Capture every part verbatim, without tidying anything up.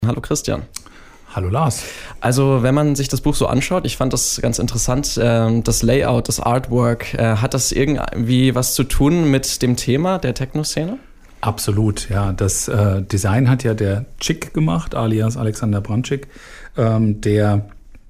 Hallo Christian. Hallo Lars. Also wenn man sich das Buch so anschaut, ich fand das ganz interessant, das Layout, das Artwork, hat das irgendwie was zu tun mit dem Thema der Techno-Szene? Absolut, ja. Das äh, Design hat ja der Chick gemacht, alias Alexander Brandtschik, ähm, der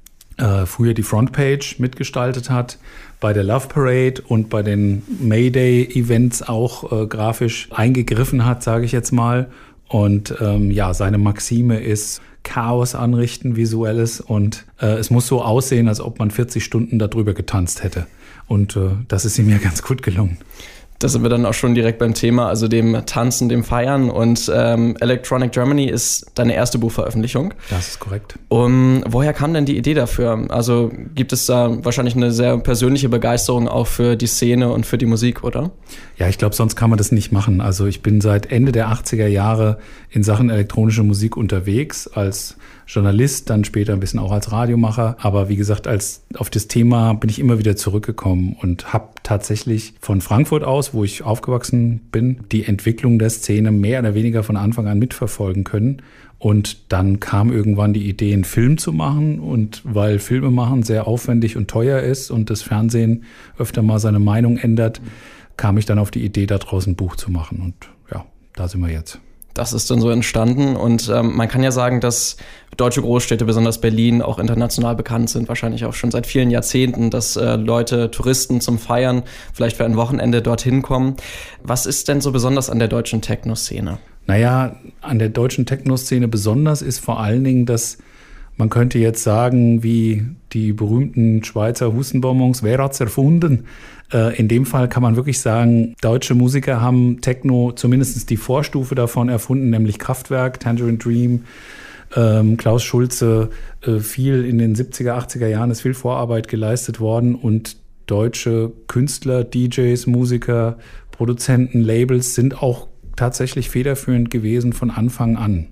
äh, früher die Frontpage mitgestaltet hat, bei der Love Parade und bei den Mayday-Events auch äh, grafisch eingegriffen hat, sage ich jetzt mal. Und ähm, ja, seine Maxime ist Chaos anrichten, visuelles, und äh, es muss so aussehen, als ob man vierzig Stunden darüber getanzt hätte. Und äh, das ist ihm ja ganz gut gelungen. Da sind wir dann auch schon direkt beim Thema, also dem Tanzen, dem Feiern. Und ähm, Electronic Germany ist deine erste Buchveröffentlichung. Das ist korrekt. Um, woher kam denn die Idee dafür? Also gibt es da wahrscheinlich eine sehr persönliche Begeisterung auch für die Szene und für die Musik, oder? Ja, ich glaube, sonst kann man das nicht machen. Also ich bin seit Ende der achtziger Jahre in Sachen elektronische Musik unterwegs, als Journalist, dann später ein bisschen auch als Radiomacher. Aber wie gesagt, als auf das Thema bin ich immer wieder zurückgekommen und habe tatsächlich von Frankfurt aus, wo ich aufgewachsen bin, die Entwicklung der Szene mehr oder weniger von Anfang an mitverfolgen können. Und dann kam irgendwann die Idee, einen Film zu machen. Und weil Filme machen sehr aufwendig und teuer ist und das Fernsehen öfter mal seine Meinung ändert, kam ich dann auf die Idee, daraus ein Buch zu machen. Und ja, da sind wir jetzt. Das ist dann so entstanden und ähm, man kann ja sagen, dass deutsche Großstädte, besonders Berlin, auch international bekannt sind, wahrscheinlich auch schon seit vielen Jahrzehnten, dass äh, Leute, Touristen zum Feiern vielleicht für ein Wochenende dorthin kommen. Was ist denn so besonders an der deutschen Techno-Szene? Naja, an der deutschen Techno-Szene besonders ist vor allen Dingen, dass man könnte jetzt sagen, wie die berühmten Schweizer Hustenbonbons, wer hat's erfunden? Äh, in dem Fall kann man wirklich sagen, deutsche Musiker haben Techno, zumindest die Vorstufe davon erfunden, nämlich Kraftwerk, Tangerine Dream, ähm, Klaus Schulze. Äh, viel in den siebziger, achtziger Jahren ist viel Vorarbeit geleistet worden und deutsche Künstler, D Js, Musiker, Produzenten, Labels sind auch tatsächlich federführend gewesen von Anfang an.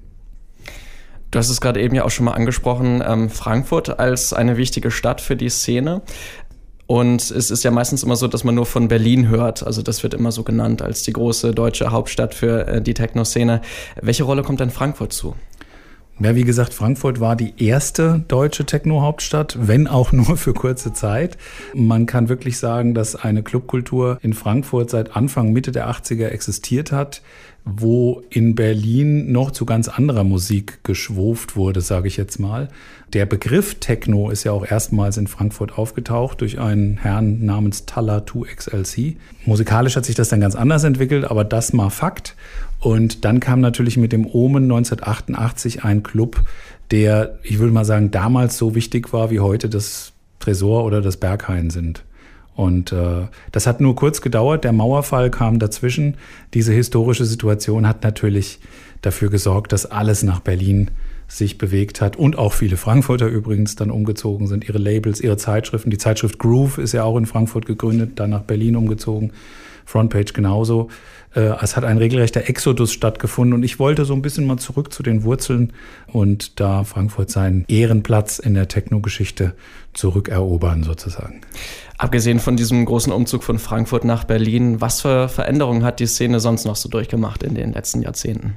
Du hast es gerade eben ja auch schon mal angesprochen, ähm, Frankfurt als eine wichtige Stadt für die Szene. Und es ist ja meistens immer so, dass man nur von Berlin hört. Also das wird immer so genannt als die große deutsche Hauptstadt für äh, die Techno-Szene. Welche Rolle kommt denn Frankfurt zu? Ja, wie gesagt, Frankfurt war die erste deutsche Techno-Hauptstadt, wenn auch nur für kurze Zeit. Man kann wirklich sagen, dass eine Clubkultur in Frankfurt seit Anfang, Mitte der achtziger existiert hat, wo in Berlin noch zu ganz anderer Musik geschwurft wurde, sage ich jetzt mal. Der Begriff Techno ist ja auch erstmals in Frankfurt aufgetaucht durch einen Herrn namens Talla zwei X L C. Musikalisch hat sich das dann ganz anders entwickelt, aber das mal Fakt. Und dann kam natürlich mit dem Omen neunzehnhundertachtundachtzig ein Club, der, ich würde mal sagen, damals so wichtig war, wie heute das Tresor oder das Berghain sind. Und äh, das hat nur kurz gedauert, der Mauerfall kam dazwischen. Diese historische Situation hat natürlich dafür gesorgt, dass alles nach Berlin sich bewegt hat und auch viele Frankfurter übrigens dann umgezogen sind, ihre Labels, ihre Zeitschriften. Die Zeitschrift Groove ist ja auch in Frankfurt gegründet, dann nach Berlin umgezogen, Frontpage genauso. Äh, es hat ein regelrechter Exodus stattgefunden und ich wollte so ein bisschen mal zurück zu den Wurzeln und da Frankfurt seinen Ehrenplatz in der Techno-Geschichte zurückerobern sozusagen. Abgesehen von diesem großen Umzug von Frankfurt nach Berlin, was für Veränderungen hat die Szene sonst noch so durchgemacht in den letzten Jahrzehnten?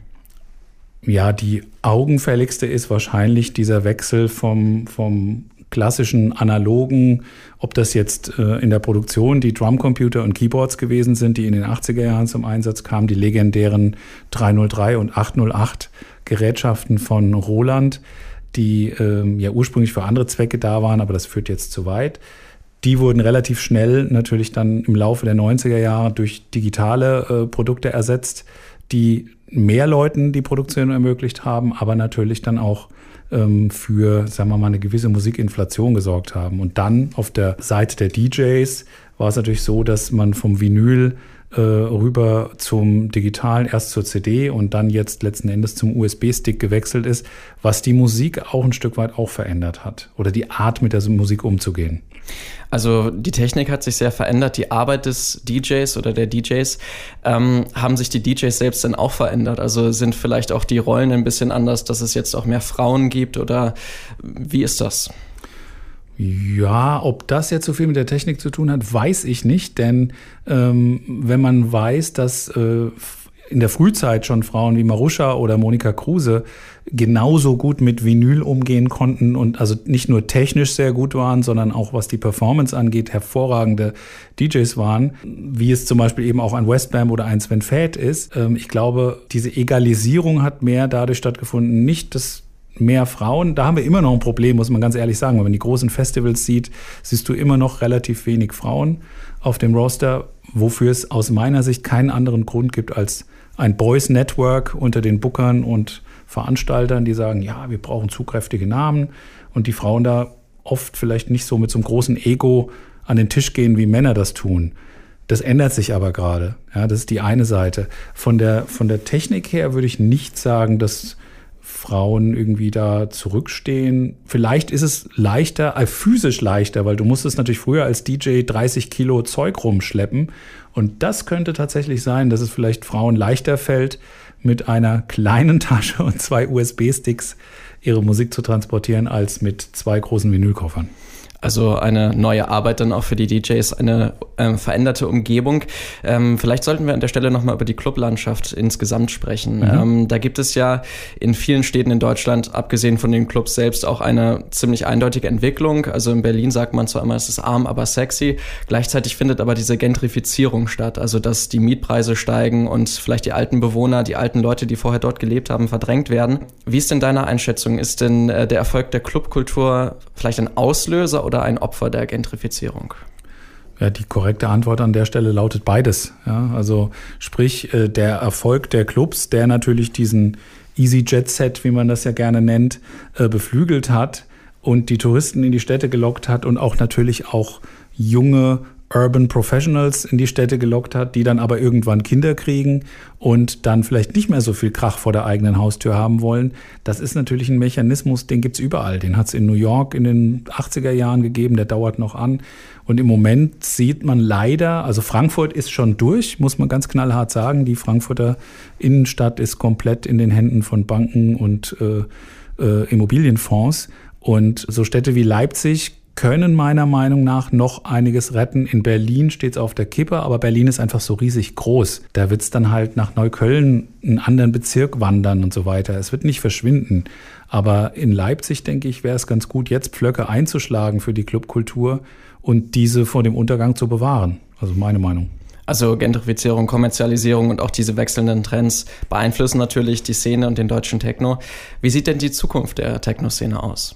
Ja, die augenfälligste ist wahrscheinlich dieser Wechsel vom, vom klassischen analogen, ob das jetzt äh, in der Produktion die Drumcomputer und Keyboards gewesen sind, die in den achtziger Jahren zum Einsatz kamen, die legendären dreihundertdrei und achthundertacht Gerätschaften von Roland, die äh, ja ursprünglich für andere Zwecke da waren, aber das führt jetzt zu weit. Die wurden relativ schnell natürlich dann im Laufe der neunziger Jahre durch digitale äh, Produkte ersetzt, die mehr Leuten die Produktion ermöglicht haben, aber natürlich dann auch ähm, für, sagen wir mal, eine gewisse Musikinflation gesorgt haben. Und dann auf der Seite der D Js war es natürlich so, dass man vom Vinyl äh, rüber zum Digitalen, erst zur C D und dann jetzt letzten Endes zum U S B-Stick gewechselt ist, was die Musik auch ein Stück weit auch verändert hat oder die Art, mit der Musik umzugehen. Also die Technik hat sich sehr verändert, die Arbeit des D Js oder der D Js. Ähm, haben sich die D Js selbst dann auch verändert? Also sind vielleicht auch die Rollen ein bisschen anders, dass es jetzt auch mehr Frauen gibt oder wie ist das? Ja, ob das jetzt so viel mit der Technik zu tun hat, weiß ich nicht, denn ähm, wenn man weiß, dass äh, in der Frühzeit schon Frauen wie Maruscha oder Monika Kruse genauso gut mit Vinyl umgehen konnten und also nicht nur technisch sehr gut waren, sondern auch was die Performance angeht, hervorragende D Js waren, wie es zum Beispiel eben auch ein Westbam oder ein Sven Väth ist. Ich glaube, diese Egalisierung hat mehr dadurch stattgefunden, nicht dass mehr Frauen, da haben wir immer noch ein Problem, muss man ganz ehrlich sagen. Wenn man die großen Festivals sieht, siehst du immer noch relativ wenig Frauen auf dem Roster, wofür es aus meiner Sicht keinen anderen Grund gibt als ein Boys Network unter den Bookern und Veranstaltern, die sagen, ja, wir brauchen zugkräftige Namen und die Frauen da oft vielleicht nicht so mit so einem großen Ego an den Tisch gehen, wie Männer das tun. Das ändert sich aber gerade. Ja, das ist die eine Seite. Von der, von der Technik her würde ich nicht sagen, dass Frauen irgendwie da zurückstehen. Vielleicht ist es leichter, äh, physisch leichter, weil du musstest natürlich früher als D J dreißig Kilo Zeug rumschleppen. Und das könnte tatsächlich sein, dass es vielleicht Frauen leichter fällt, mit einer kleinen Tasche und zwei U S B-Sticks ihre Musik zu transportieren, als mit zwei großen Vinylkoffern. Also eine neue Arbeit dann auch für die D Js, eine ähm, veränderte Umgebung. Ähm, vielleicht sollten wir an der Stelle nochmal über die Clublandschaft insgesamt sprechen. Mhm. Ähm, da gibt es ja in vielen Städten in Deutschland, abgesehen von den Clubs selbst, auch eine ziemlich eindeutige Entwicklung. Also in Berlin sagt man zwar immer, es ist arm, aber sexy. Gleichzeitig findet aber diese Gentrifizierung statt, also dass die Mietpreise steigen und vielleicht die alten Bewohner, die alten Leute, die vorher dort gelebt haben, verdrängt werden. Wie ist denn deine Einschätzung? Ist denn äh, der Erfolg der Clubkultur vielleicht ein Auslöser oder oder ein Opfer der Gentrifizierung? Ja, die korrekte Antwort an der Stelle lautet beides. Ja, also sprich, der Erfolg der Clubs, der natürlich diesen Easy Jet Set, wie man das ja gerne nennt, beflügelt hat und die Touristen in die Städte gelockt hat und auch natürlich auch junge Urban Professionals in die Städte gelockt hat, die dann aber irgendwann Kinder kriegen und dann vielleicht nicht mehr so viel Krach vor der eigenen Haustür haben wollen. Das ist natürlich ein Mechanismus, den gibt's überall. Den hat's in New York in den achtziger Jahren gegeben, der dauert noch an. Und im Moment sieht man leider, also Frankfurt ist schon durch, muss man ganz knallhart sagen. Die Frankfurter Innenstadt ist komplett in den Händen von Banken und äh, äh, Immobilienfonds. Und so Städte wie Leipzig können meiner Meinung nach noch einiges retten. In Berlin steht es auf der Kippe, aber Berlin ist einfach so riesig groß. Da wird es dann halt nach Neukölln, einen anderen Bezirk wandern und so weiter. Es wird nicht verschwinden. Aber in Leipzig, denke ich, wäre es ganz gut, jetzt Pflöcke einzuschlagen für die Clubkultur und diese vor dem Untergang zu bewahren. Also meine Meinung. Also Gentrifizierung, Kommerzialisierung und auch diese wechselnden Trends beeinflussen natürlich die Szene und den deutschen Techno. Wie sieht denn die Zukunft der Techno-Szene aus?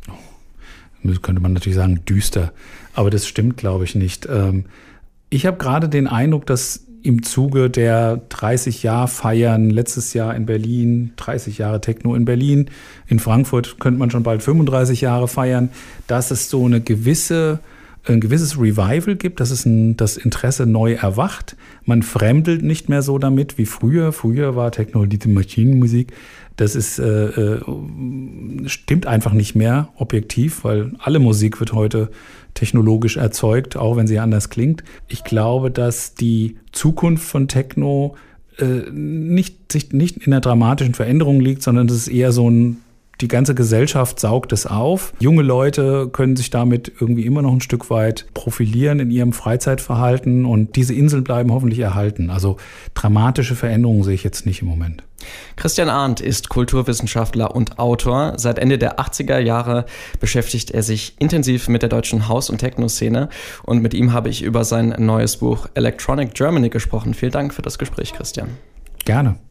Das könnte man natürlich sagen, düster. Aber das stimmt, glaube ich, nicht. Ich habe gerade den Eindruck, dass im Zuge der dreißig-Jahr-Feiern letztes Jahr in Berlin, dreißig Jahre Techno in Berlin, in Frankfurt könnte man schon bald fünfunddreißig Jahre feiern, dass es so eine gewisse, ein gewisses Revival gibt, dass es ein, das Interesse neu erwacht. Man fremdelt nicht mehr so damit wie früher. Früher war Techno die Maschinenmusik. Das ist, äh, stimmt einfach nicht mehr objektiv, weil alle Musik wird heute technologisch erzeugt, auch wenn sie anders klingt. Ich glaube, dass die Zukunft von Techno äh, nicht, sich nicht in einer dramatischen Veränderung liegt, sondern es ist eher so ein, die ganze Gesellschaft saugt es auf. Junge Leute können sich damit irgendwie immer noch ein Stück weit profilieren in ihrem Freizeitverhalten und diese Inseln bleiben hoffentlich erhalten. Also dramatische Veränderungen sehe ich jetzt nicht im Moment. Christian Arndt ist Kulturwissenschaftler und Autor. Seit Ende der achtziger Jahre beschäftigt er sich intensiv mit der deutschen Haus- und Techno-Szene und mit ihm habe ich über sein neues Buch Electronic Germany gesprochen. Vielen Dank für das Gespräch, Christian. Gerne.